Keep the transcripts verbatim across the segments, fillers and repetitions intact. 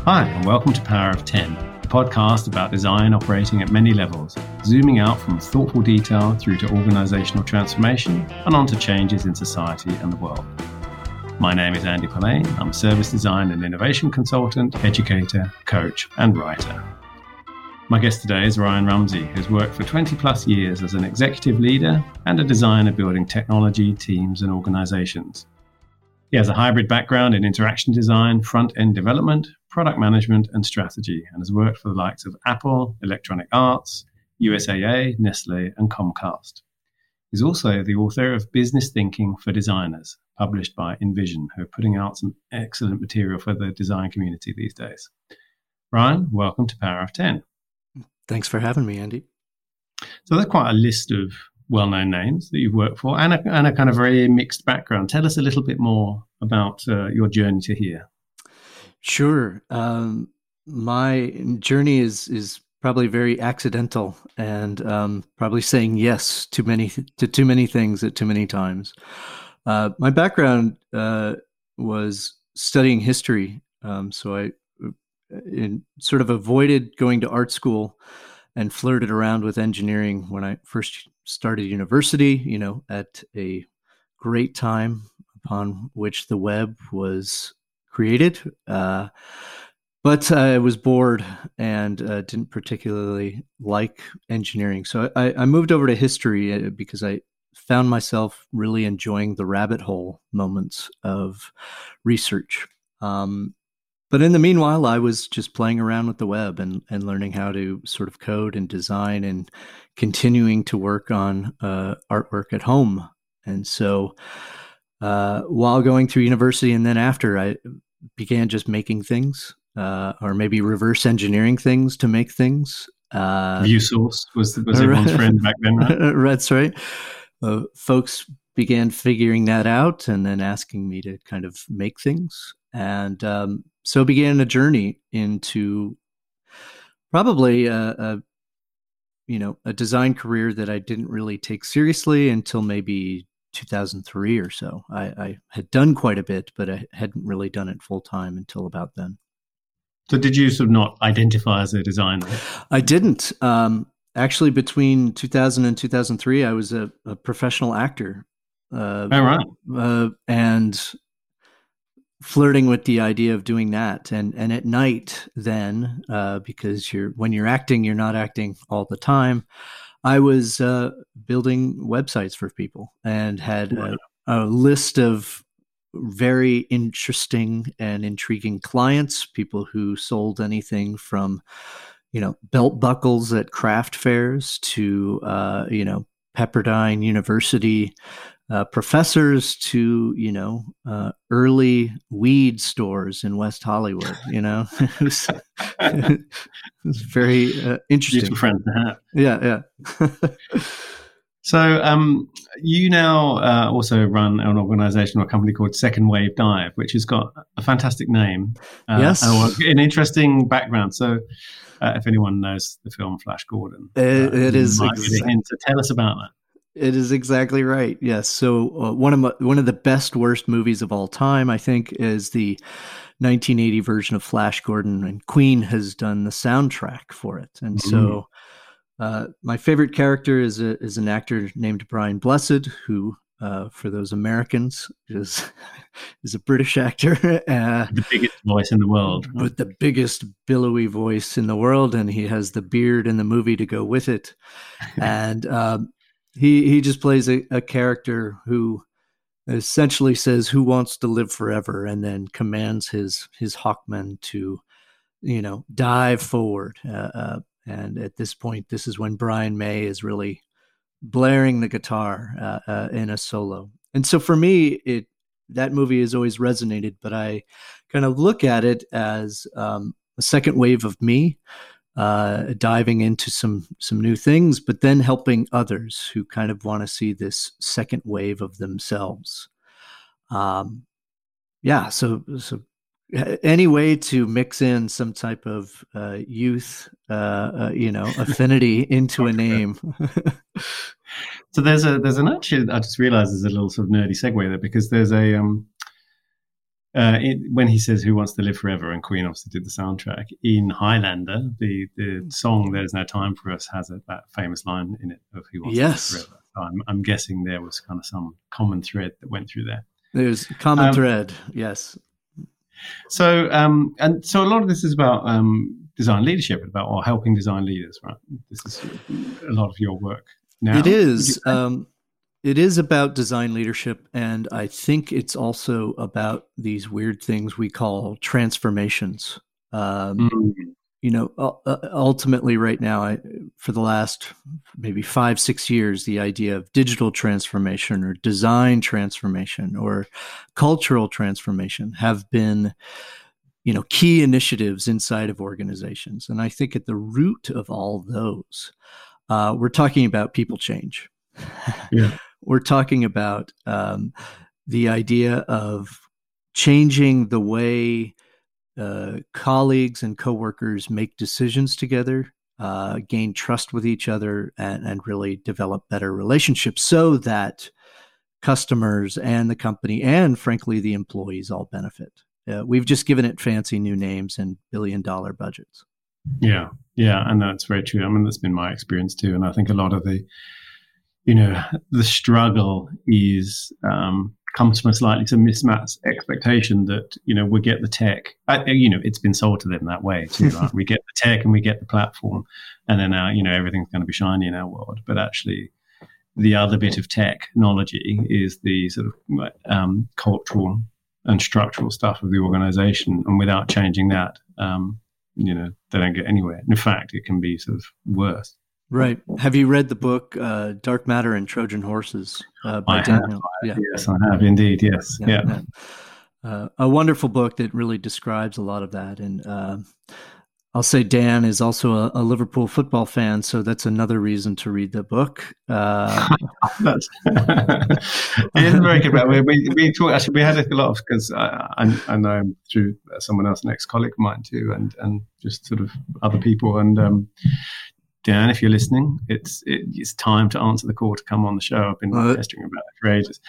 Hi, and welcome to Power of ten, a podcast about design operating at many levels, zooming out from thoughtful detail through to organizational transformation and on to changes in society and the world. My name is Andy Polaine. I'm a service design and innovation consultant, educator, coach, and writer. My guest today is Ryan Rumsey, who's worked for twenty plus years as an executive leader and a designer building technology, teams, and organizations. He has a hybrid background in interaction design, front-end development, product management, and strategy, and has worked for the likes of Apple, Electronic Arts, U S A A, Nestle, and Comcast. He's also the author of Business Thinking for Designers, published by InVision, who are putting out some excellent material for the design community these days. Ryan, welcome to Power of ten. Thanks for having me, Andy. So there's quite a list of well-known names that you've worked for and a, and a kind of very mixed background. Tell us a little bit more about uh, your journey to here. Sure. Um, my journey is is probably very accidental and um, probably saying yes to many to too many things at too many times. Uh, my background uh, was studying history, um, so I in, sort of avoided going to art school and flirted around with engineering when I first started university, you know, at a great time upon which the web was created. Uh, but I was bored and uh, didn't particularly like engineering. So I, I moved over to history because I found myself really enjoying the rabbit hole moments of research. Um, But in the meanwhile, I was just playing around with the web and, and learning how to sort of code and design and continuing to work on uh, artwork at home. And so uh, while going through university and then after, I began just making things uh, or maybe reverse engineering things to make things. Uh, ViewSource was, was everyone's friend back then, right? That's right. Uh, folks began figuring that out and then asking me to kind of make things. And um, so began a journey into probably a, a, you know, a design career that I didn't really take seriously until maybe two thousand three or so. I, I had done quite a bit, but I hadn't really done it full time until about then. So did you sort of not identify as a designer? I didn't. Um, actually, between two thousand and two thousand three, I was a, a professional actor. Uh, oh, right. Uh, and flirting with the idea of doing that. And, and at night then, uh, because you're, when you're acting, you're not acting all the time. I was, uh, building websites for people and had a, a list of very interesting and intriguing clients, people who sold anything from, you know, belt buckles at craft fairs to, uh, you know, Pepperdine University, Uh, professors to, you know, uh, early weed stores in West Hollywood, you know, it, was, it was very uh, interesting. Useful friends to have. Yeah, yeah. So um, you now uh, also run an organization or a company called Second Wave Dive, which has got a fantastic name. Uh, yes. And an interesting background. So uh, if anyone knows the film Flash Gordon, it, uh, it is might be a hint to tell us about that. It is exactly right. Yes. So uh, one of my, one of the best worst movies of all time, I think, is the nineteen eighty version of Flash Gordon, and Queen has done the soundtrack for it. And mm-hmm. so uh, my favorite character is a, is an actor named Brian Blessed, who, uh, for those Americans, is is a British actor. Uh, the biggest voice in the world. Right? With the biggest billowy voice in the world, and he has the beard in the movie to go with it. And um, He he just plays a, a character who essentially says, "Who wants to live forever?" and then commands his his hawkmen to, you know, dive forward. Uh, uh, and at this point, this is when Brian May is really blaring the guitar uh, uh, in a solo. And so for me, it that movie has always resonated. But I kind of look at it as um, a second wave of me. Uh, diving into some some new things, but then helping others who kind of want to see this second wave of themselves. Um, yeah, so so any way to mix in some type of uh, youth, uh, uh, you know, affinity into a name. So there's a there's an actually I just realised there's a little sort of nerdy segue there because there's a um uh, it, when he says "Who Wants to Live Forever" and Queen obviously did the soundtrack in Highlander, the the song "There's No Time for Us" has a, that famous line in it of "Who Wants yes. to Live Forever." So I'm, I'm guessing there was kind of some common thread that went through there. There's a common um, thread, yes. So um, and so a lot of this is about um, design leadership, about or helping design leaders, right? This is a lot of your work now. It is. Um, it is about design leadership, and I think it's also about these weird things we call transformations. Um, mm. You know, uh, ultimately, right now, I, for the last maybe five, six years, the idea of digital transformation or design transformation or cultural transformation have been, you know, key initiatives inside of organizations. And I think at the root of all those, uh, we're talking about people change. Yeah. We're talking about um, the idea of changing the way uh, colleagues and coworkers make decisions together, uh, gain trust with each other, and, and really develop better relationships so that customers and the company and, frankly, the employees all benefit. Uh, we've just given it fancy new names and billion dollar budgets. Yeah, yeah, and that's very true. I mean, that's been my experience too. And I think a lot of the, you know, the struggle is um, comes from a slightly some mismatched expectation that, you know, we get the tech. I, you know, it's been sold to them that way too, right? We get the tech and we get the platform, and then uh, you know, everything's going to be shiny in our world. But actually, the other bit of technology is the sort of um, cultural and structural stuff of the organization, and without changing that, um, you know, they don't get anywhere. In fact, it can be sort of worse. Right. Have you read the book uh, Dark Matter and Trojan Horses uh, by I Daniel? have. Yeah. Yes, I have indeed. Yes. Yeah. yeah. yeah. Uh, a wonderful book that really describes a lot of that. And uh, I'll say Dan is also a, a Liverpool football fan, so that's another reason to read the book. Uh, that's, it is very good. We, we, we talk, actually, we had a lot of, because I, I, I know him through someone else, an ex-colleague of mine too, and, and just sort of other people. And um, Dan, if you're listening, it's it, it's time to answer the call to come on the show. I've been uh, pestering about it for ages.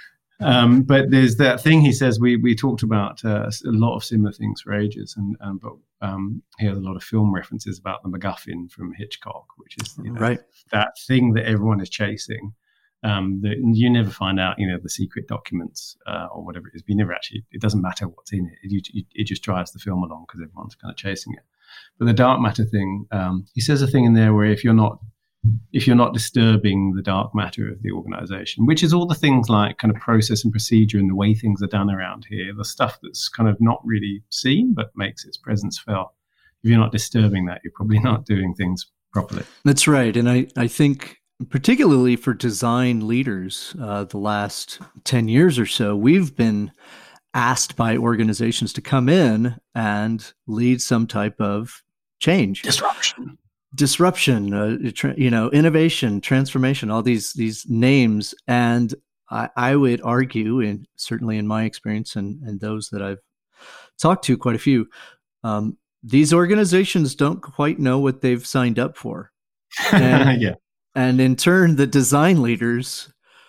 Um, but there's that thing he says, we we talked about uh, a lot of similar things for ages, and, and but um, he has a lot of film references about the MacGuffin from Hitchcock, which is, you know, right. that thing that everyone is chasing. Um, that you never find out, you know, the secret documents uh, or whatever it is. But you never actually, it doesn't matter what's in it. It, it, it just drives the film along because everyone's kind of chasing it. But the dark matter thing, um, he says a thing in there where if you're not if you're not disturbing the dark matter of the organization, which is all the things like kind of process and procedure and the way things are done around here, the stuff that's kind of not really seen but makes its presence felt. If you're not disturbing that, you're probably not doing things properly. That's right. And I, I think particularly for design leaders, uh, the last ten years or so, we've been asked by organizations to come in and lead some type of change. Disruption. Disruption, uh, tra- you know, innovation, transformation, all these these names. And I, I would argue, and certainly in my experience and, and those that I've talked to, quite a few, um, these organizations don't quite know what they've signed up for. And, yeah. and in turn, the design leaders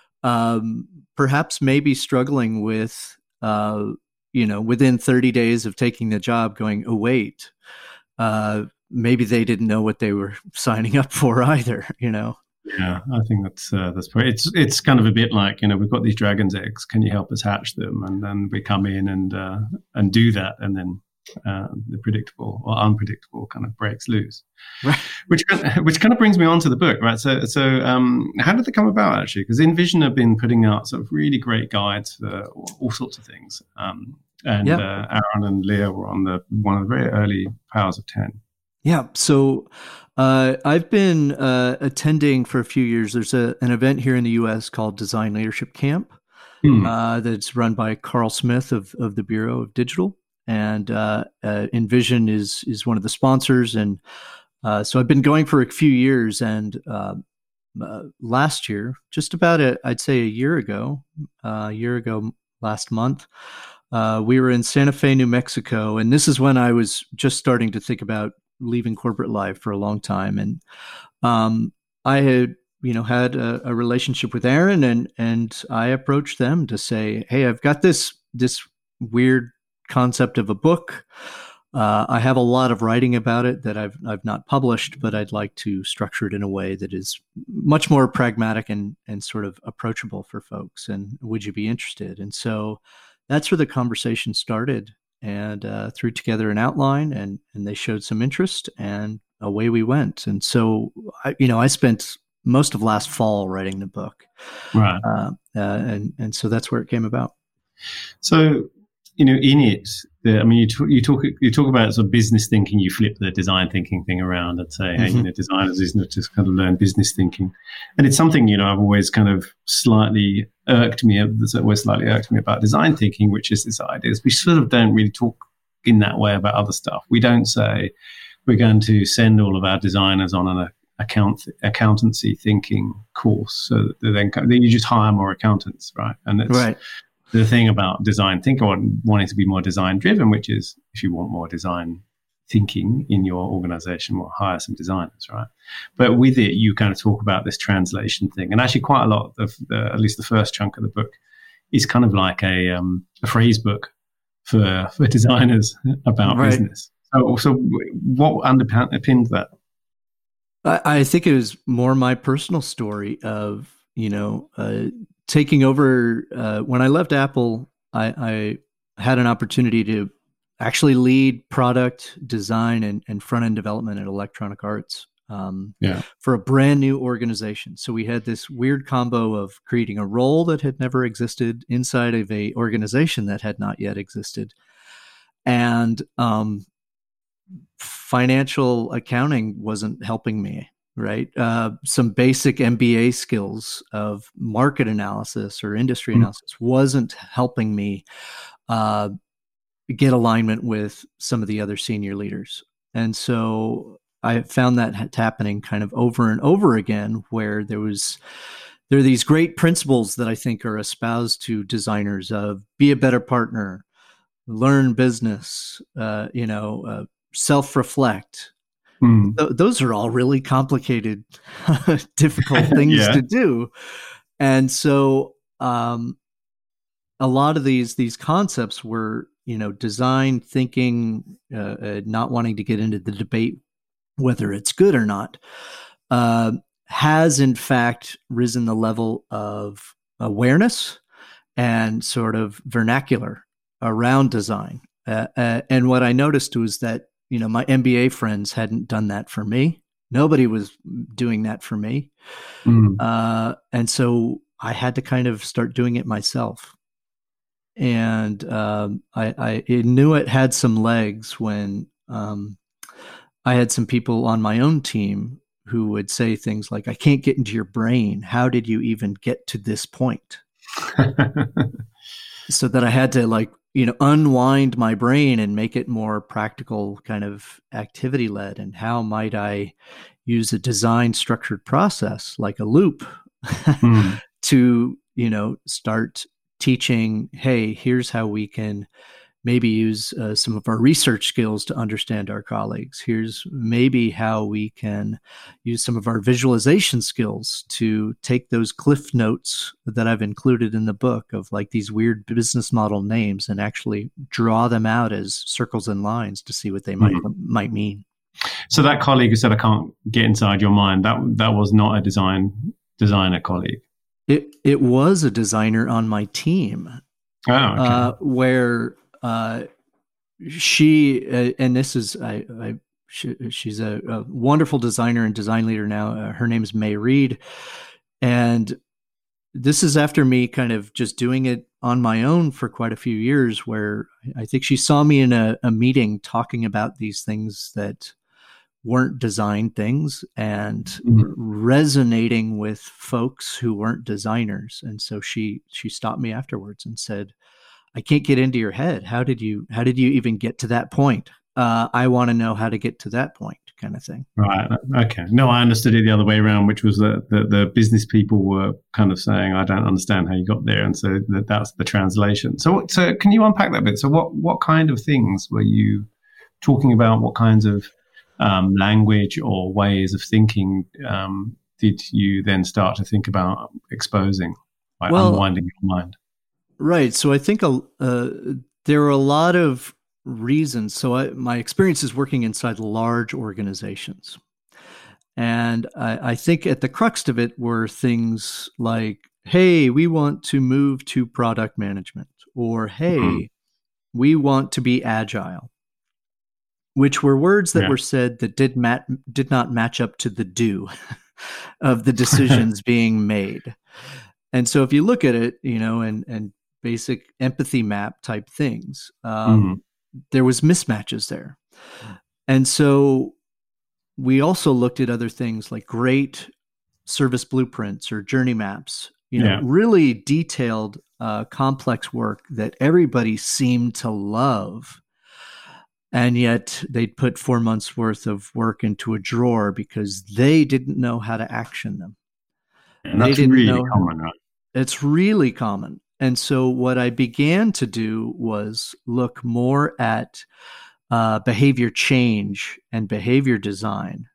um, perhaps may be struggling with, uh, you know, within thirty days of taking the job going, oh, wait, uh, maybe they didn't know what they were signing up for either, you know? Yeah, I think that's uh, that's probably, it's it's kind of a bit like, you know, we've got these dragon's eggs. Can you help us hatch them? And then we come in and uh, and do that, and then uh, the predictable or unpredictable kind of breaks loose. Right. Which which kind of brings me on to the book, right? So so um, how did it come about actually? Because Envision have been putting out sort of really great guides for all, all sorts of things. Um, and yeah. uh, Aaron and Leah were on the one of the very early Powers of ten. Yeah. So uh, I've been uh, attending for a few years. There's a, an event here in the U S called Design Leadership Camp hmm. uh, that's run by Carl Smith of, of the Bureau of Digital. And uh, uh, Envision is is one of the sponsors. And uh, so I've been going for a few years. And uh, uh, last year, just about, a, I'd say a year ago, uh, a year ago last month, uh, we were in Santa Fe, New Mexico. And this is when I was just starting to think about leaving corporate life for a long time. And um, I had, you know, had a, a relationship with Aaron, and and I approached them to say, hey, I've got this this weird concept of a book. Uh, I have a lot of writing about it that I've I've not published, but I'd like to structure it in a way that is much more pragmatic and and sort of approachable for folks. And would you be interested? And so that's where the conversation started, and uh, threw together an outline, and and they showed some interest, and away we went. And so I, you know, I spent most of last fall writing the book, right? Uh, uh, and and so that's where it came about. So, you know, in it, the, I mean, you talk, you talk you talk about sort of business thinking. You flip the design thinking thing around and say, hey, mm-hmm. you know, designers is not just kind of learn business thinking, and it's something, you know, I've always kind of slightly irked me. That's always slightly irked me about design thinking, which is this idea is we sort of don't really talk in that way about other stuff. We don't say we're going to send all of our designers on an account accountancy thinking course, so that they then then you just hire more accountants, right? And it's right. The thing about design thinking, or wanting to be more design driven, which is if you want more design thinking in your organization, well, hire some designers, right? But with it, you kind of talk about this translation thing, and actually quite a lot of the, at least the first chunk of the book is kind of like a um, a phrase book for for designers about right. business. So, so what underpins that? I, I think it was more my personal story of, you know, uh, taking over. Uh, when I left Apple, I, I had an opportunity to actually lead product design and, and front-end development at Electronic Arts um, yeah. for a brand new organization. So we had this weird combo of creating a role that had never existed inside of a organization that had not yet existed. And um, financial accounting wasn't helping me. Right. Uh, some basic M B A skills of market analysis or industry mm-hmm. analysis wasn't helping me uh, get alignment with some of the other senior leaders. And so I found that happening kind of over and over again, where there was, there are these great principles that I think are espoused to designers of be a better partner, learn business, uh, you know, uh, self-reflect. Mm. Th- those are all really complicated, difficult things yeah. to do. And so um, a lot of these these concepts were, you know, design thinking, uh, uh, not wanting to get into the debate whether it's good or not, uh, has in fact risen the level of awareness and sort of vernacular around design. Uh, uh, and what I noticed was that, you know, my M B A friends hadn't done that for me. Nobody was doing that for me. Mm. Uh, and so I had to kind of start doing it myself. And um, I, I knew it had some legs when um, I had some people on my own team who would say things like, I can't get into your brain. How did you even get to this point? So that I had to like, you know, unwind my brain and make it more practical, kind of activity led. And how might I use a design structured process like a loop mm. to, you know, start teaching, hey, here's how we can maybe use uh, some of our research skills to understand our colleagues. Here's maybe how we can use some of our visualization skills to take those cliff notes that I've included in the book of like these weird business model names and actually draw them out as circles and lines to see what they might mm-hmm. might mean. So that colleague who said, I can't get inside your mind, that that was not a design designer colleague. It it was a designer on my team. Oh, okay. uh, where Uh, she, uh, and this is, I, I she, she's a, a wonderful designer and design leader now. Uh, her name is May Reed. And this is after me kind of just doing it on my own for quite a few years, where I think she saw me in a, a meeting talking about these things that weren't design things and mm-hmm. resonating with folks who weren't designers. And so she, she stopped me afterwards and said, I can't get into your head. How did you, how did you even get to that point? Uh, I want to know how to get to that point, kind of thing. Right. Okay. No, I understood it the other way around, which was that the, the business people were kind of saying, I don't understand how you got there. And so that, that's the translation. So, so can you unpack that a bit? So what, what kind of things were you talking about? What kinds of um, language or ways of thinking um, did you then start to think about exposing, like well, unwinding your mind? Right. So I think uh, There are a lot of reasons. So I, my experience is working inside large organizations. And I, I think at the crux of it were things like, hey, we want to move to product management, or hey, mm. we want to be agile, which were words that yeah. were said that did mat- did not match up to the do of the decisions being made. And so if you look at it, you know, and, and basic empathy map type things, um, mm. there was mismatches there. And so we also looked at other things like great service blueprints or journey maps, you know, yeah. really detailed, uh, complex work that everybody seemed to love. And yet they'd put four months worth of work into a drawer because they didn't know how to action them. And that's really know, common, right? It's really common. And so what I began to do was look more at uh, behavior change and behavior design.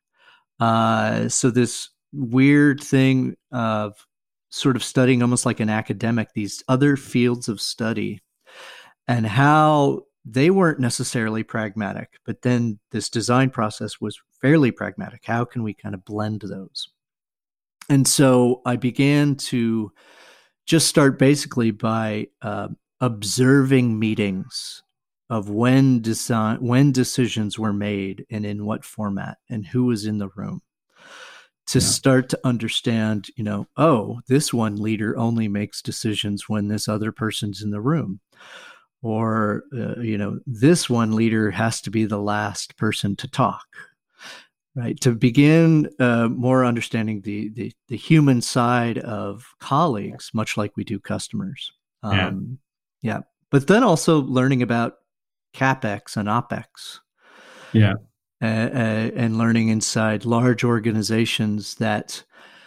Uh, so this weird thing of sort of studying almost like an academic, these other fields of study and how they weren't necessarily pragmatic, but then this design process was fairly pragmatic. How can we kind of blend those? And so I began to just start basically by uh, observing meetings of when design, when decisions were made and in what format and who was in the room, to yeah. start to understand, you know, oh, this one leader only makes decisions when this other person's in the room. Or, uh, you know, this one leader has to be the last person to talk, right? To begin uh, more understanding the, the the human side of colleagues, much like we do customers. Um, yeah. yeah. But then also learning about CapEx and OpEx. Yeah. Uh, uh, and learning inside large organizations that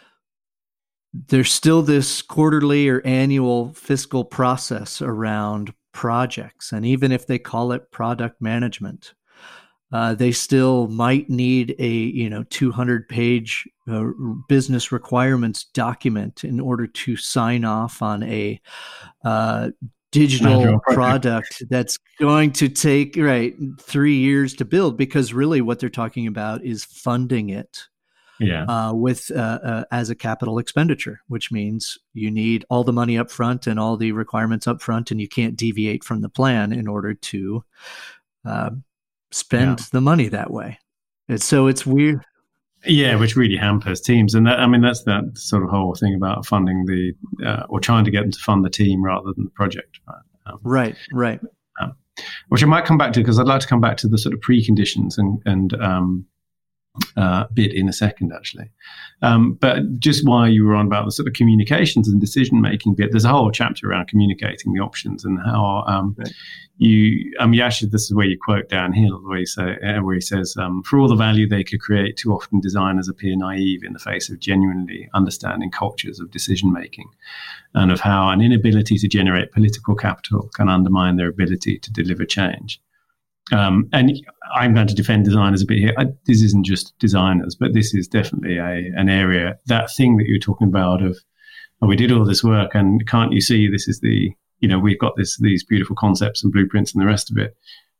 there's still this quarterly or annual fiscal process around projects. And even if they call it product management, uh, they still might need a, you know, two hundred page uh, business requirements document in order to sign off on a uh, digital product that's going to take, right, three years to build, because really what they're talking about is funding it. Yeah. Uh, with uh, uh, as a capital expenditure, which means you need all the money up front and all the requirements up front, and you can't deviate from the plan in order to uh, spend yeah. the money that way. And so it's weird. Yeah, which really hampers teams. And that, I mean, that's that sort of whole thing about funding the, uh, or trying to get them to fund the team rather than the project. Right, um, right. right. Um, which I might come back to, because I'd like to come back to the sort of preconditions and, and um, uh, bit in a second, actually. Um, but just while you were on about the sort of communications and decision-making bit, there's a whole chapter around communicating the options and how um, right. you, I mean, actually, this is where you quote Dan Hill, where he, say, where he says, um, for all the value they could create, too often designers appear naive in the face of genuinely understanding cultures of decision-making, and of how an inability to generate political capital can undermine their ability to deliver change. Um, and I'm going to defend designers a bit here. I, this isn't just designers, but this is definitely a an area, that thing that you're talking about of, oh, we did all this work and can't you see this is the, you know, we've got this these beautiful concepts and blueprints and the rest of it.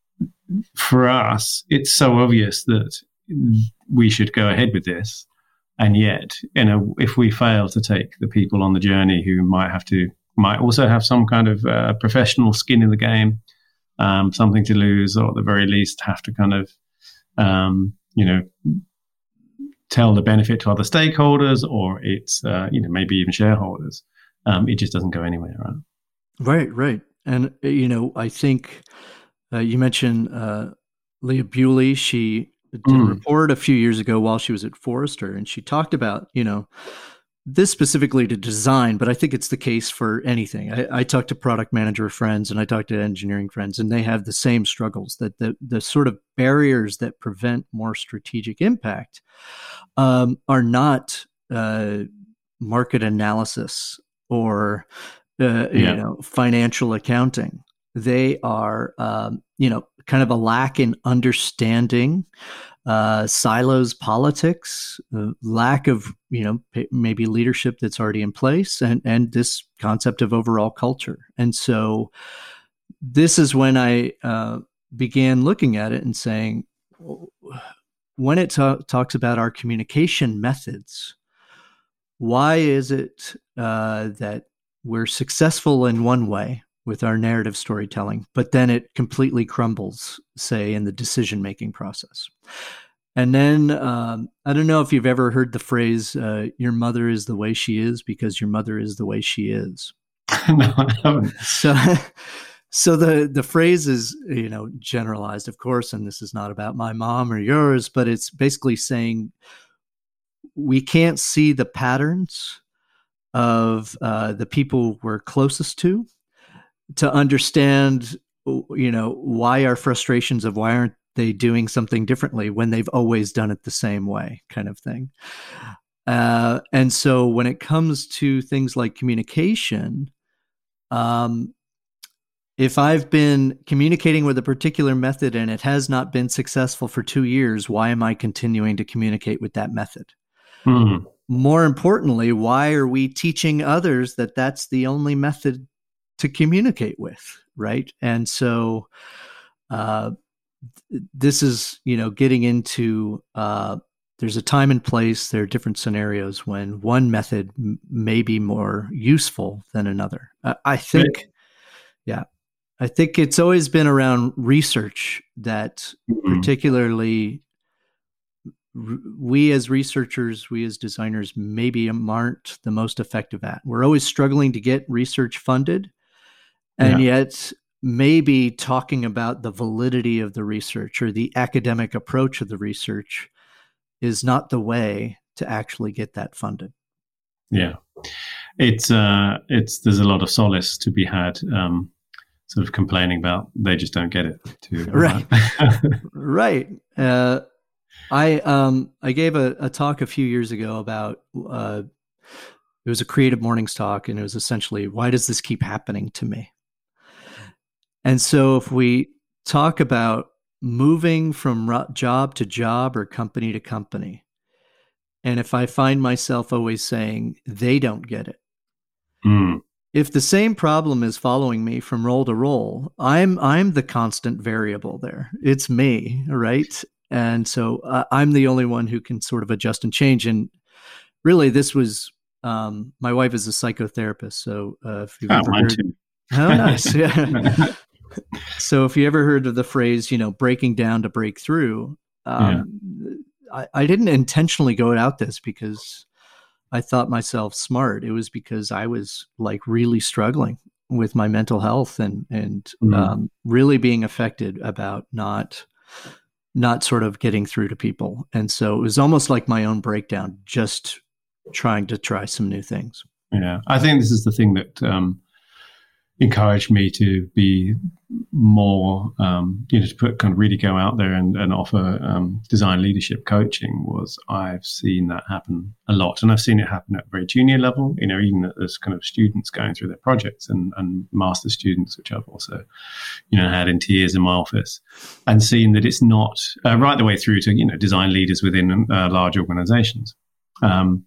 For us, it's so obvious that we should go ahead with this. And yet, you know, if we fail to take the people on the journey who might have to, might also have some kind of uh, professional skin in the game, Um, something to lose, or at the very least have to kind of, um, you know, tell the benefit to other stakeholders, or it's, uh, you know, maybe even shareholders. Um, it just doesn't go anywhere, right? Right, right. And, you know, I think uh, you mentioned uh, Leah Bewley. She did mm. a report a few years ago while she was at Forrester, and she talked about, you know, this specifically to design, but I think it's the case for anything. I, I talk to product manager friends and I talk to engineering friends, and they have the same struggles, that the, the sort of barriers that prevent more strategic impact um, are not uh, market analysis or uh, yeah. you know, financial accounting. They are, um, you know, kind of a lack in understanding Uh, silos politics, uh, lack of, you know, p- maybe leadership that's already in place, and, and this concept of overall culture. And so this is when I uh, began looking at it and saying, when it ta- talks about our communication methods, why is it uh, that we're successful in one way with our narrative storytelling, but then it completely crumbles, say, in the decision-making process? And then um, I don't know if you've ever heard the phrase, uh, your mother is the way she is because your mother is the way she is. No, I haven't. So, so the, the phrase is, you know, generalized, of course, and this is not about my mom or yours, but it's basically saying we can't see the patterns of uh, the people we're closest to to understand, you know, why our frustrations of why aren't they doing something differently when they've always done it the same way, kind of thing. Uh, and so when it comes to things like communication, um, if I've been communicating with a particular method and it has not been successful for two years, why am I continuing to communicate with that method? Mm. More importantly, why are we teaching others that that's the only method to communicate with, right? And so uh, this is, you know, getting into, uh, there's a time and place, there are different scenarios when one method m- may be more useful than another. Uh, I think, right. yeah, I think it's always been around research that mm-hmm. particularly r- we as researchers, we as designers maybe aren't the most effective at. We're always struggling to get research funded. And yeah. yet maybe talking about the validity of the research or the academic approach of the research is not the way to actually get that funded. Yeah. It's, uh, it's, there's a lot of solace to be had, um, sort of complaining about they just don't get it. Too, right. right. Uh, I, um, I gave a, a talk a few years ago about, uh, it was a Creative Mornings talk, and it was essentially, why does this keep happening to me? And so if we talk about moving from job to job or company to company, and if I find myself always saying, they don't get it, mm. if the same problem is following me from role to role, I'm I'm the constant variable there. It's me, right? And so uh, I'm the only one who can sort of adjust and change. And really, this was, um, my wife is a psychotherapist. So uh, if you've oh, ever mine heard, too. Oh, nice. Yeah. So if you ever heard of the phrase, you know, breaking down to break through, um, yeah. I, I didn't intentionally go out this because I thought myself smart. It was because I was like really struggling with my mental health and, and mm. um, really being affected about not, not sort of getting through to people. And so it was almost like my own breakdown, just trying to try some new things. Yeah. I think this is the thing that, um, encouraged me to be more, um, you know, to put kind of really go out there and, and offer um, design leadership coaching. Was I've seen that happen a lot, and I've seen it happen at a very junior level. You know, even as kind of students going through their projects and, and master students, which I've also, you know, had in tears in my office, and seen that it's not uh, right the way through to, you know, design leaders within uh, large organizations. Um,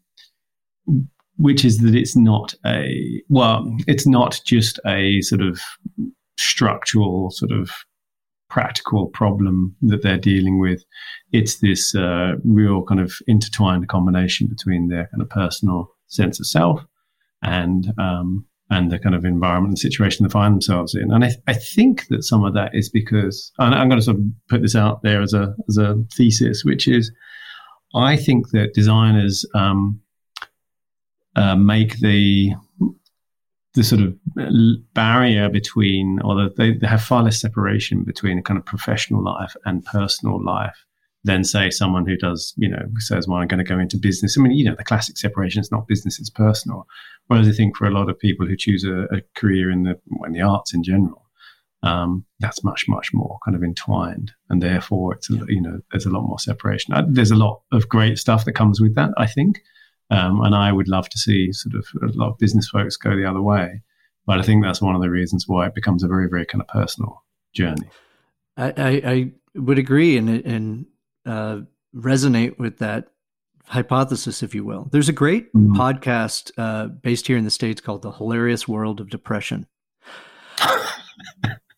which is that it's not a, well, it's not just a sort of structural, sort of practical problem that they're dealing with. It's this uh, real kind of intertwined combination between their kind of personal sense of self and um, and the kind of environment and situation they find themselves in. And I, I think that some of that is because, and I'm going to sort of put this out there as a as a thesis, which is, I think that designers um, Uh, make the the sort of barrier between, or the, they, they have far less separation between a kind of professional life and personal life than, say, someone who does, you know, says, well, I'm going to go into business. I mean, you know, the classic separation is not business, it's personal. Whereas I think for a lot of people who choose a, a career in the in the arts in general, um, that's much, much more kind of entwined. And therefore, it's, a, you know, there's a lot more separation. I, there's a lot of great stuff that comes with that, I think. Um, and I would love to see sort of a lot of business folks go the other way. But I think that's one of the reasons why it becomes a very, very kind of personal journey. I, I, I would agree and, and uh, resonate with that hypothesis, if you will. There's a great mm-hmm. podcast uh, based here in the States called The Hilarious World of Depression.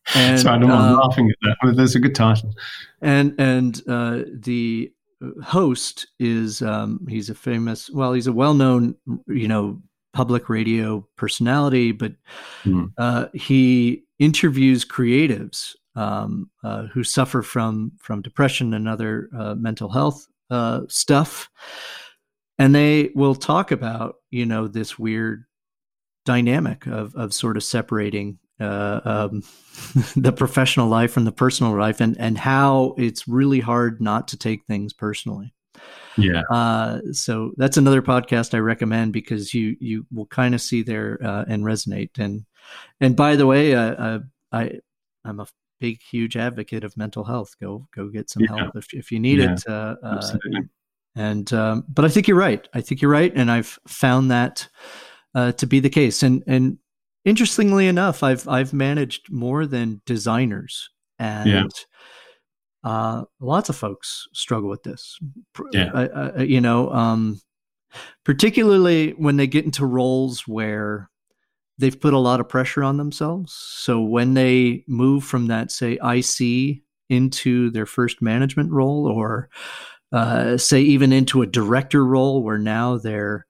And, so I'm um, laughing at that. I mean, that's a good title. And and uh, the host is um, he's a famous, well, he's a well-known, you know, public radio personality, but mm. uh, he interviews creatives um, uh, who suffer from from depression and other uh, mental health uh, stuff, and they will talk about, you know, this weird dynamic of of sort of separating uh, um, the professional life from the personal life, and and how it's really hard not to take things personally. Yeah. Uh, so that's another podcast I recommend, because you you will kind of see there uh, and resonate. And and by the way, uh, uh, I I'm a big huge advocate of mental health. Go go get some yeah. help if if you need yeah. it. Uh, Absolutely. Uh, and um, but I think you're right. I think you're right, and I've found that uh, to be the case. And and interestingly enough, I've I've managed more than designers, and yeah. uh, lots of folks struggle with this. Yeah. I, I, you know, um, particularly when they get into roles where they've put a lot of pressure on themselves. So when they move from that, say, I C into their first management role, or uh, say even into a director role, where now they're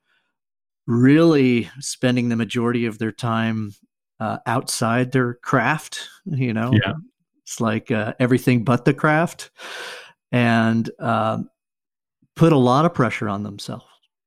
really spending the majority of their time uh, outside their craft, you know, yeah. it's like uh, everything but the craft, and uh, put a lot of pressure on themselves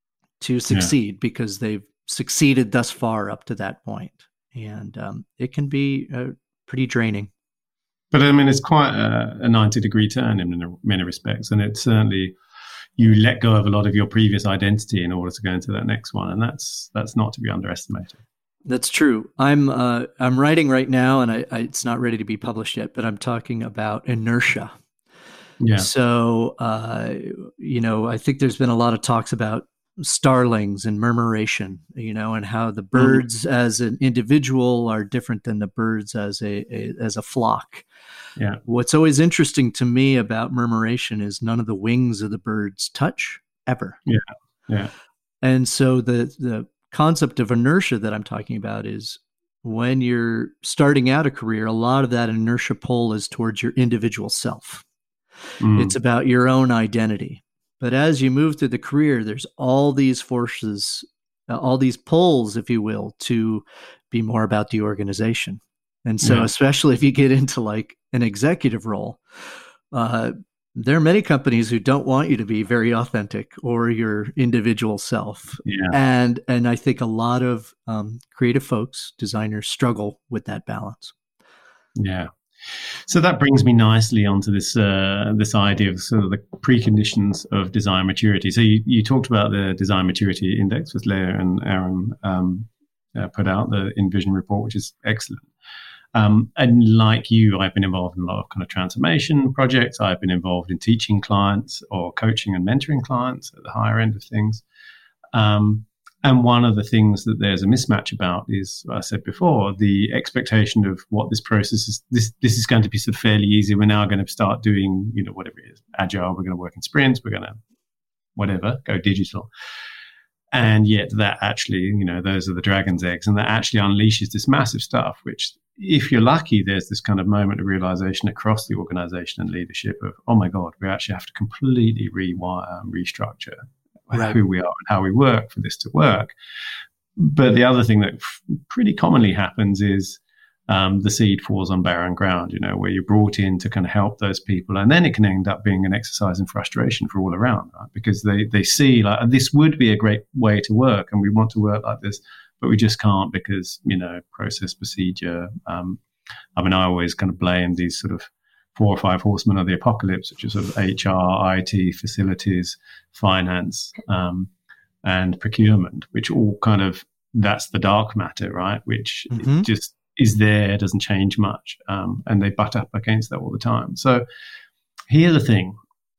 to succeed yeah. because they've succeeded thus far up to that point. And um, it can be uh, pretty draining. But I mean, it's quite a, a ninety degree turn in many respects. And it's certainly, you let go of a lot of your previous identity in order to go into that next one. And that's that's not to be underestimated. That's true. I'm uh, I'm writing right now, and I, I, it's not ready to be published yet, but I'm talking about inertia. Yeah. So, uh, you know, I think there's been a lot of talks about starlings and murmuration, you know, and how the birds mm-hmm. as an individual are different than the birds as a, a as a flock. Yeah. What's always interesting to me about murmuration is none of the wings of the birds touch ever. Yeah. Yeah. And so the the concept of inertia that I'm talking about is when you're starting out a career, a lot of that inertia pull is towards your individual self. Mm. It's about your own identity. But as you move through the career, there's all these forces, uh, all these pulls, if you will, to be more about the organization. And so, yeah. especially if you get into like an executive role, uh, there are many companies who don't want you to be very authentic or your individual self. Yeah. And and I think a lot of um, creative folks, designers, struggle with that balance. Yeah. So that brings me nicely onto this uh, this idea of sort of the preconditions of design maturity. So you, you talked about the Design Maturity Index, which Leah and Aaron um, uh, put out, the InVision report, which is excellent. Um, and like you, I've been involved in a lot of kind of transformation projects. I've been involved in teaching clients or coaching and mentoring clients at the higher end of things. Um, and one of the things that there's a mismatch about is, I said before, the expectation of what this process is. This this is going to be sort of fairly easy. We're now going to start doing, you know, whatever it is, agile. We're going to work in sprints. We're going to, whatever, go digital. And yet that actually, you know, those are the dragon's eggs, and that actually unleashes this massive stuff, which, if you're lucky, there's this kind of moment of realization across the organization and leadership of, oh my God, we actually have to completely rewire and restructure right. who we are and how we work for this to work. But the other thing that f- pretty commonly happens is um, the seed falls on barren ground, you know, where you're brought in to kind of help those people. And then it can end up being an exercise in frustration for all around, right? Because they, they see like, this would be a great way to work and we want to work like this, but we just can't because, you know, process, procedure. Um, I mean, I always kind of blame these sort of four or five horsemen of the apocalypse, which are sort of H R, I T, facilities, finance, um, and procurement, which all kind of, that's the dark matter, right? Which mm-hmm. just is there, doesn't change much. Um, and they butt up against that all the time. So here's the thing.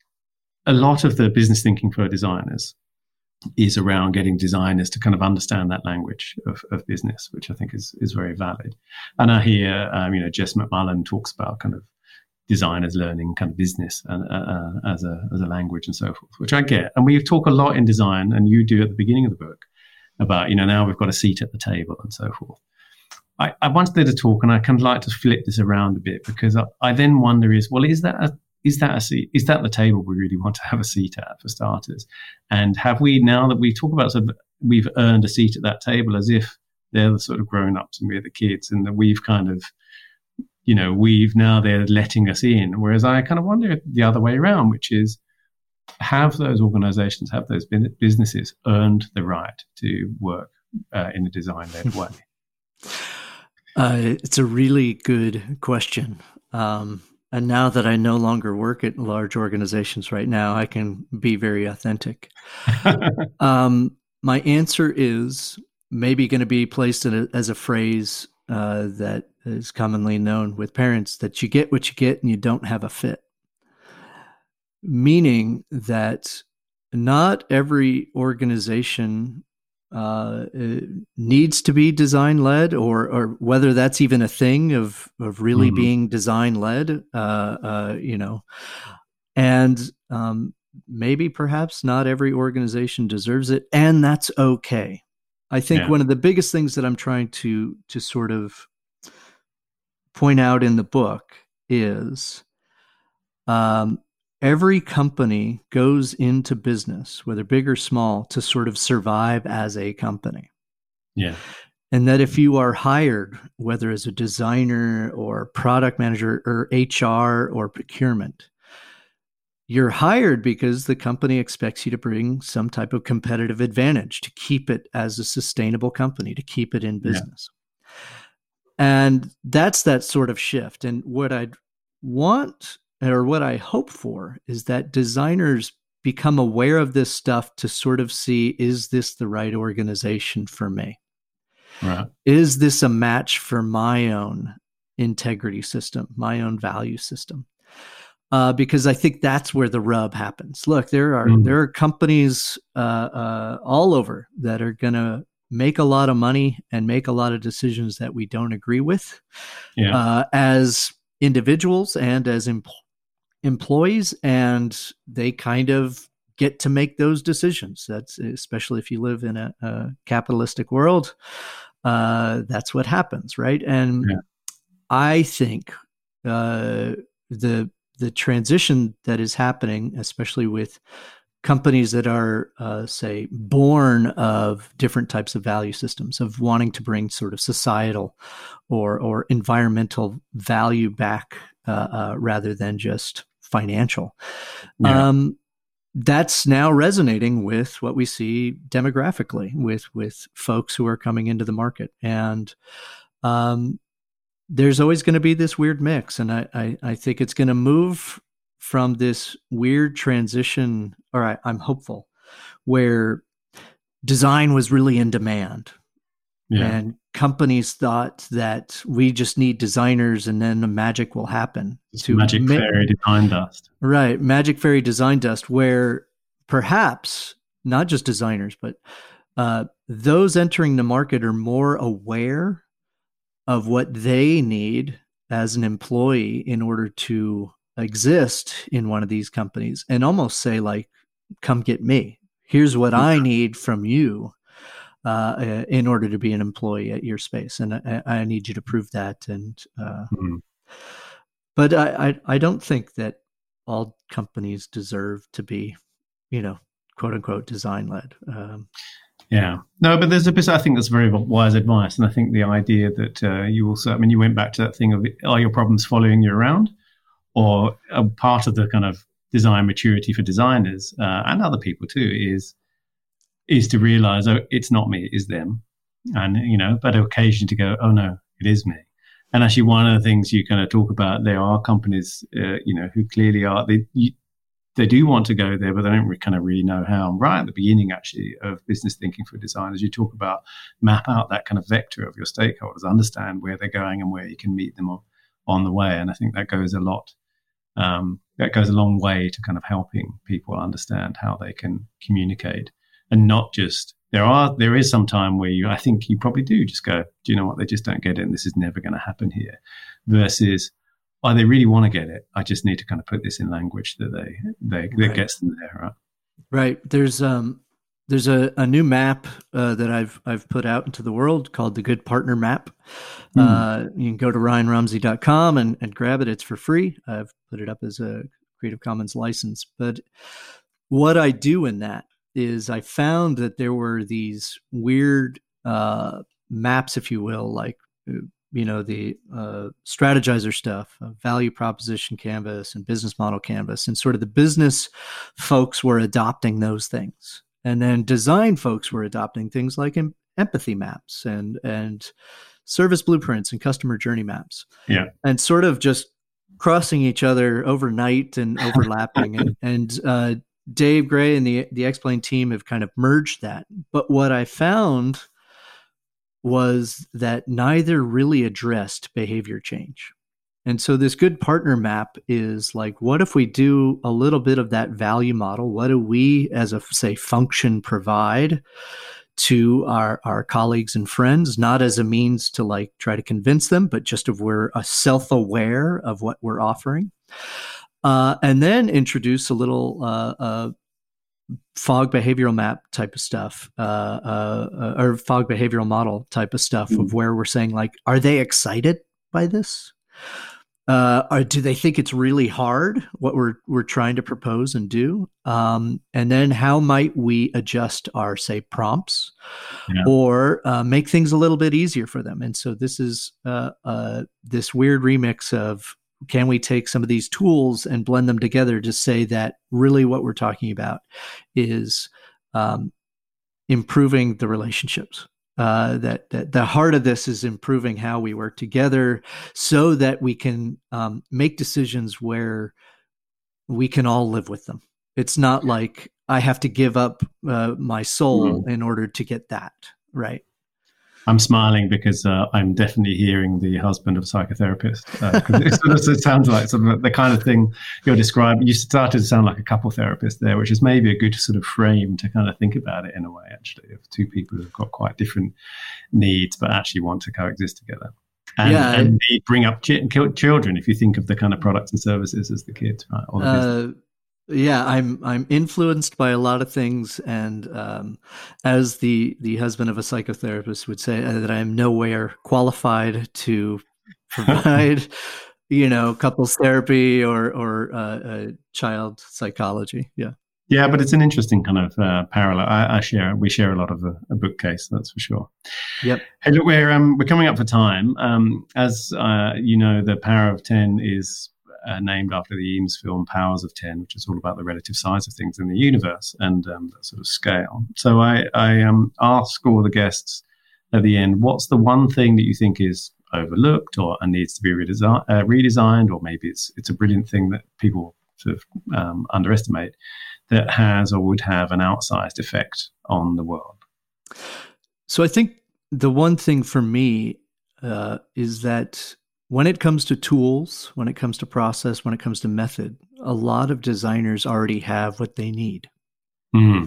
A lot of the business thinking for designers is around getting designers to kind of understand that language of, of business, which I think is is very valid. And I hear, um, you know, Jess McMullen talks about kind of designers learning kind of business and, uh, as a as a language and so forth, which I get. And we talk a lot in design, and you do at the beginning of the book, about, you know, now we've got a seat at the table and so forth. I, I once did a talk, and I kind of like to flip this around a bit, because I, I then wonder is, well, is that a, is that a seat? Is that the table we really want to have a seat at, for starters? And have we, now that we talk about sort of, we've earned a seat at that table as if they're the sort of grown-ups and we're the kids, and that we've kind of, you know, we've now they're letting us in. Whereas I kind of wonder the other way around, which is, have those organizations, have those businesses earned the right to work uh, in a design-led way? Uh, it's a really good question. Um, and now that I no longer work at large organizations right now, I can be very authentic. um, my answer is maybe going to be placed in a, as a phrase uh, that is commonly known with parents, that you get what you get and you don't have a fit. Meaning that not every organization uh, needs to be design-led, or or whether that's even a thing of of really mm-hmm. being design-led, uh, uh, you know, and um, maybe perhaps not every organization deserves it, and that's okay. I think yeah. one of the biggest things that I'm trying to to sort of point out in the book is um, every company goes into business, whether big or small, to sort of survive as a company. Yeah. And that if you are hired, whether as a designer or product manager or H R or procurement, you're hired because the company expects you to bring some type of competitive advantage to keep it as a sustainable company, to keep it in business. Yeah. And that's that sort of shift. And what I'd want, or what I hope for, is that designers become aware of this stuff to sort of see, is this the right organization for me? Right. Is this a match for my own integrity system, my own value system? Uh, because I think that's where the rub happens. Look, there are mm. there are companies uh, uh, all over that are going to make a lot of money and make a lot of decisions that we don't agree with, yeah. uh, as individuals and as em- employees, and they kind of get to make those decisions. That's especially if you live in a, a capitalistic world. Uh, that's what happens, right? And yeah. I think uh, the the transition that is happening, especially with companies that are, uh, say, born of different types of value systems, of wanting to bring sort of societal or or environmental value back uh, uh, rather than just financial. Yeah. Um, that's now resonating with what we see demographically with with folks who are coming into the market. And um, there's always going to be this weird mix. And I, I, I think it's going to move from this weird transition, or I, I'm hopeful, where design was really in demand. Yeah. And companies thought that we just need designers and then the magic will happen. It's magic ma- fairy design dust. Right. Magic fairy design dust, where perhaps not just designers, but uh, those entering the market are more aware of what they need as an employee in order to exist in one of these companies, and almost say, like, come get me. Here's what I need from you uh, in order to be an employee at your space. And I, I need you to prove that. And, uh, mm-hmm. but I, I, I don't think that all companies deserve to be, you know, quote unquote, design led. Um, Yeah, no, but there's a bit, I think that's very wise advice. And I think the idea that uh, you also, I mean, you went back to that thing of, are your problems following you around? Or a part of the kind of design maturity for designers uh, and other people too is is to realize, oh, it's not me, it is them. And, you know, but occasion to go, oh no, it is me. And actually one of the things you kind of talk about, there are companies, uh, you know, who clearly are, they, you, they do want to go there, but they don't re- kind of really know how. And right at the beginning, actually, of business thinking for designers, you talk about map out that kind of vector of your stakeholders, understand where they're going and where you can meet them on, on the way. And I think that goes a lot, um, that goes a long way to kind of helping people understand how they can communicate, and not just, there are, there is some time where you, I think you probably do just go, do you know what, they just don't get it and this is never going to happen here, versus, oh, they really want to get it. I just need to kind of put this in language that they, they, that right. gets them there, right? Right. There's, um, there's a, a new map uh, that I've I've put out into the world called the Good Partner Map. Mm. Uh, you can go to ryan rumsey dot com and, and grab it. It's for free. I've put it up as a Creative Commons license. But what I do in that is I found that there were these weird uh, maps, if you will, like, you know, the uh, strategizer stuff, uh, value proposition canvas and business model canvas. And sort of the business folks were adopting those things. And then design folks were adopting things like em- empathy maps and, and service blueprints and customer journey maps. Yeah. And sort of just crossing each other overnight and overlapping. and and uh, Dave Gray and the, the X-Plane team have kind of merged that. But what I found was that neither really addressed behavior change. And so this Good Partner Map is like, what if we do a little bit of that value model? What do we, as a, say, function, provide to our, our colleagues and friends, not as a means to like try to convince them, but just if we're uh, self-aware of what we're offering. Uh, and then introduce a little uh, uh, fog behavioral map type of stuff, uh, uh, or fog behavioral model type of stuff mm. of where we're saying like, are they excited by this? Uh, or do they think it's really hard what we're we're trying to propose and do? Um, and then how might we adjust our, say, prompts yeah. or uh, make things a little bit easier for them? And so this is uh, uh, this weird remix of, can we take some of these tools and blend them together to say that really what we're talking about is um, improving the relationships. Uh, that, that the heart of this is improving how we work together so that we can um, make decisions where we can all live with them. It's not like I have to give up uh, my soul mm. in order to get that, right? I'm smiling because uh, I'm definitely hearing the husband of a psychotherapist. Uh, it, sort of, it sounds like sort of the kind of thing you're describing. You started to sound like a couple therapist there, which is maybe a good sort of frame to kind of think about it in a way, actually, of two people who've got quite different needs but actually want to coexist together. And, yeah, and they bring up ch- children, if you think of the kind of products and services as the kids, right? All uh, Yeah, I'm I'm influenced by a lot of things, and um, as the the husband of a psychotherapist would say, uh, that I am nowhere qualified to provide, you know, couples therapy or or uh, uh, child psychology. Yeah, yeah, but it's an interesting kind of uh, parallel. I, I share we share a lot of a, a bookcase, that's for sure. Yep. Hey, look, we're um, we're coming up for time. Um, as uh, you know, the Power of Ten is Uh, named after the Eames film Powers of Ten, which is all about the relative size of things in the universe and um, that sort of scale. So I, I um, ask all the guests at the end, what's the one thing that you think is overlooked or and needs to be redesi- uh, redesigned, or maybe it's it's a brilliant thing that people sort of um, underestimate that has or would have an outsized effect on the world? So I think the one thing for me uh, is that when it comes to tools, when it comes to process, when it comes to method, a lot of designers already have what they need. Mm.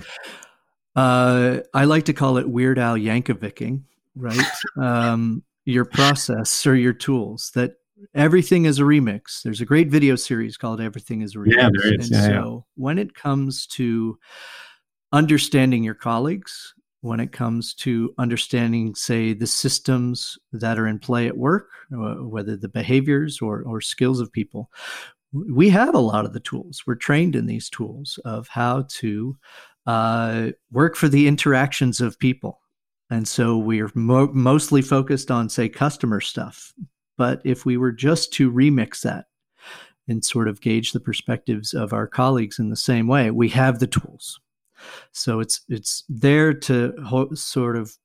Uh, I like to call it Weird Al Yankovicing, right? um, your process or your tools, that everything is a remix. There's a great video series called Everything is a Remix. Yeah, there is. And yeah, so yeah. when it comes to understanding your colleagues, when it comes to understanding, say, the systems that are in play at work, whether the behaviors or, or skills of people, we have a lot of the tools. We're trained in these tools of how to uh, work for the interactions of people. And so we're mo- mostly focused on, say, customer stuff. But if we were just to remix that and sort of gauge the perspectives of our colleagues in the same way, we have the tools. So it's it's there to ho- sort of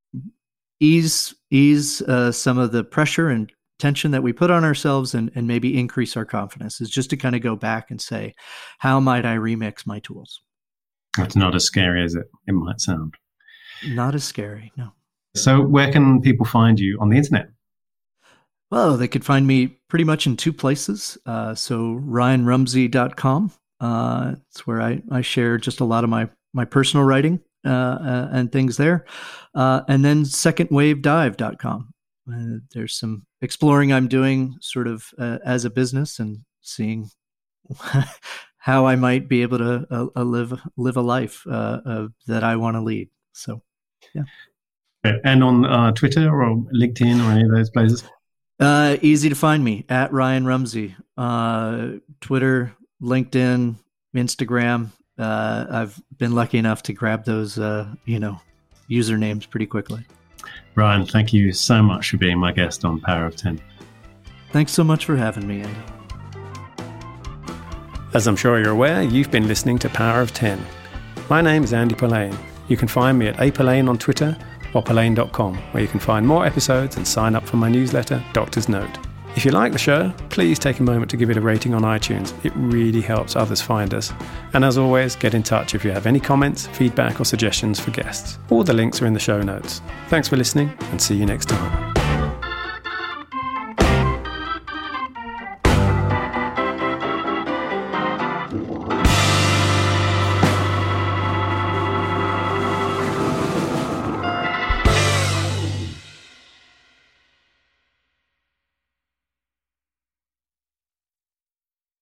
ease ease uh, some of the pressure and tension that we put on ourselves, and, and maybe increase our confidence. Is just to kind of go back and say, how might I remix my tools? That's not as scary as it, it might sound. Not as scary, no. So where can people find you on the internet? Well, they could find me pretty much in two places. Uh, so ryan rumsey dot com. Uh, it's where I, I share just a lot of my, my personal writing uh, uh, and things there. Uh, and then second wave dive dot com. Uh, there's some exploring I'm doing sort of uh, as a business and seeing how I might be able to uh, uh, live live a life uh, uh, that I want to lead. So, yeah. And on uh, Twitter or LinkedIn or any of those places? Uh, easy to find me at Ryan Rumsey. Uh, Twitter, LinkedIn, Instagram. Uh, I've been lucky enough to grab those, uh, you know, usernames pretty quickly. Ryan, thank you so much for being my guest on Power of ten. Thanks so much for having me, Andy. As I'm sure you're aware, you've been listening to Power of ten. My name is Andy Polaine. You can find me at a polaine on Twitter or polaine dot com, where you can find more episodes and sign up for my newsletter, Doctor's Note. If you like the show, please take a moment to give it a rating on iTunes. It really helps others find us. And as always, get in touch if you have any comments, feedback or suggestions for guests. All the links are in the show notes. Thanks for listening and see you next time.